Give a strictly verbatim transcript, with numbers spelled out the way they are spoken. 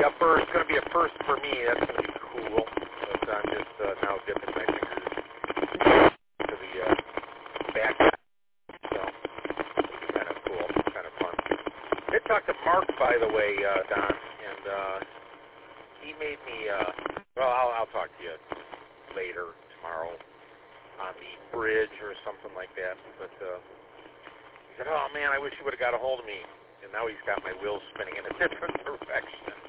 a first. It's going to be a first for me. That's going to be cool. But I'm just uh, now dipping my fingers to the uh, back. So it'll be kind of cool, kind of fun. I did talk to Mark, by the way, uh, Don, and uh, he made me. Uh, well, I'll, I'll talk to you later tomorrow on the bridge or something like that. But uh, he said, "Oh man, I wish you would have got a hold of me." And now he's got my wheels spinning in a different direction.